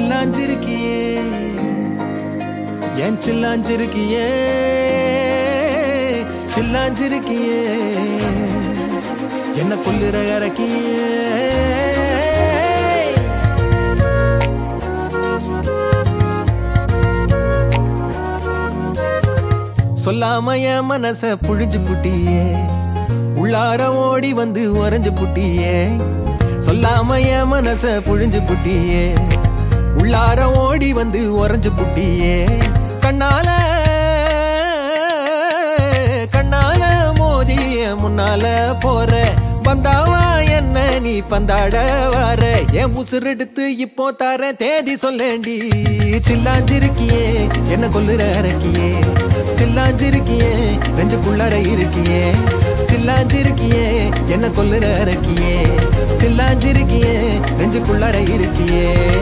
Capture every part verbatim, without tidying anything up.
சில்லாஞ்சிருக்கியே ஏன் சில்லாஞ்சிருக்கியே சில்லாஞ்சிருக்கியே என்ன கொல்லுற இறக்கியே சொல்லாம என் மனச புழிஞ்சு புட்டியே உள்ளார ஓடி வந்து உறைஞ்சு புட்டியே சொல்லாம என் மனச புழிஞ்சு புட்டியே உள்ளார ஓடி வந்து உறைஞ்சு புட்டியே கண்ணால கண்ணால மோதிய முன்னால போற வந்தாவா என்ன நீ பந்தாட வார என் உசுரெடுத்து இப்போ தர தேதி சொல்லேண்டி சில்லாஞ்சிருக்கியே என்ன கொல்லுற இறக்கியே சில்லாஞ்சிருக்கியே நெஞ்சுக்குள்ளற இருக்கியே சில்லாஞ்சிருக்கியே என்ன கொல்லுற இறக்கியே சில்லாஞ்சிருக்கியே நெஞ்சுக்குள்ளற இருக்கியே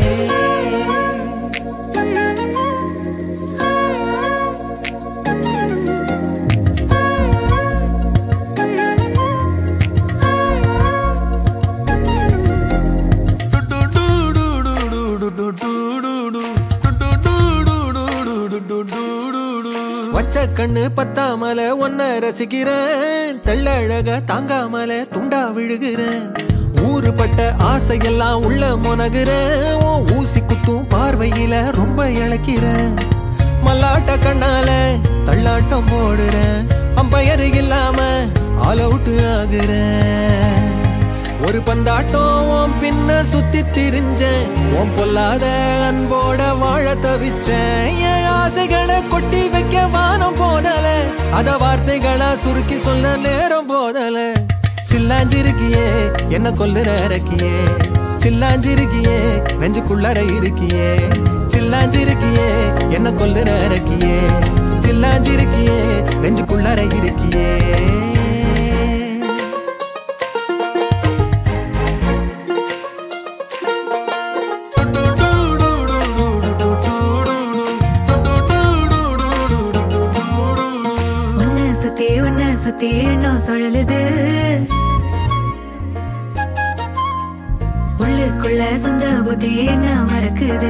வச்ச கண்ணு பத்தாமல ஒன்ன ரசிக்கிறேன் தெள்ளழக தாங்காமல துண்டா விழுகிறேன் ஊறுபட்ட ஆசையெல்லாம் உள்ள முனகுறேன் ஊசி குத்தும் பார்வையில ரொம்ப இழக்கிறேன் மல்லாட்ட கண்ணால தள்ளாட்டம் போடுறேன் அம்பயரு இல்லாம ஆல் அவுட் ஆகுறேன் ஒரு பந்தாட்டம் பின்ன சுத்தி திரிஞ்சேன் ஓம் பொல்லாத அன்போட வாழ தவிச்சேன் என் ஆசைகளை கொட்டி வைக்க வானம் போதல அத வார்த்தைகளா சுருக்கி சொல்ல நேரம் போதல சில்லாஞ்சிருக்கியே என்ன கொல்லுற இறக்கியே சில்லாஞ்சிருக்கியே நெஞ்சுக்குள்ளற இருக்கியே சில்லாஞ்சிருக்கியே என்ன கொல்லுற இறக்கியே சில்லாஞ்சிருக்கியே நெஞ்சுக்குள்ளற இருக்கியே சுத்தி இன்னும் சொல்லுது உள்ளுக்குள்ள சொந்த புத்தி என்ன மறக்குது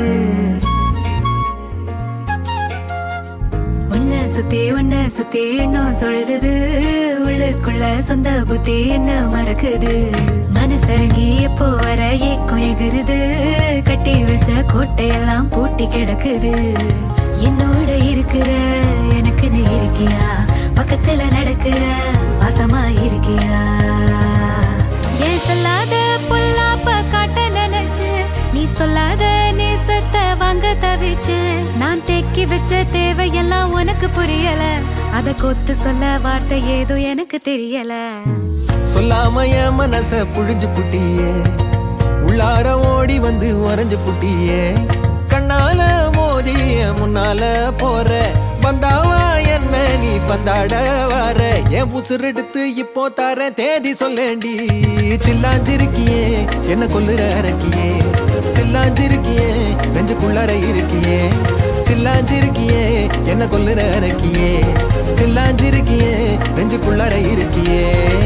உன்ன சுத்தி உன்ன சுத்தி இன்னும் சொல்லுது உள்ளுக்குள்ள சொந்த புத்தி என்ன மறக்குது மனசரங்கி எப்போ வர ஏக்கம் எகுருது கட்டி வச்ச கோட்டையெல்லாம் பூட்டி கிடக்குது என்னோட இருக்கிற எனக்கு நீ இருக்கியா பக்கத்துல நடக்கிற பாசமா இருக்கியா ஏன் சொல்லாத பொல்லாப்ப காட்ட நினைச்சு நீ சொல்லாத நேசத்தை வாங்க தவிச்சு நான் தேக்கி வச்ச தேவையெல்லாம் உனக்கு புரியல அத கொத்து சொல்ல வார்த்தை ஏதோ எனக்கு தெரியல சொல்லாம என் மனச புழிஞ்சு புட்டியே உள்ளார ஓடி வந்து உறைஞ்சு புட்டியே கண்ணால மோதிய முன்னால போற வந்தாவா என்ன நீ பந்தாட வார என் உசுரெடுத்து இப்போ தர தேதி சொல்லேண்டி சில்லாஞ்சிருக்கியே என்ன கொல்லுற இறக்கியே சில்லாஞ்சிருக்கியே நெஞ்சுக்குள்ளற இருக்கியே சில்லாஞ்சிருக்கியே என்ன கொல்லுற இறக்கியே சில்லாஞ்சிருக்கியே நெஞ்சுக்குள்ளற இருக்கியே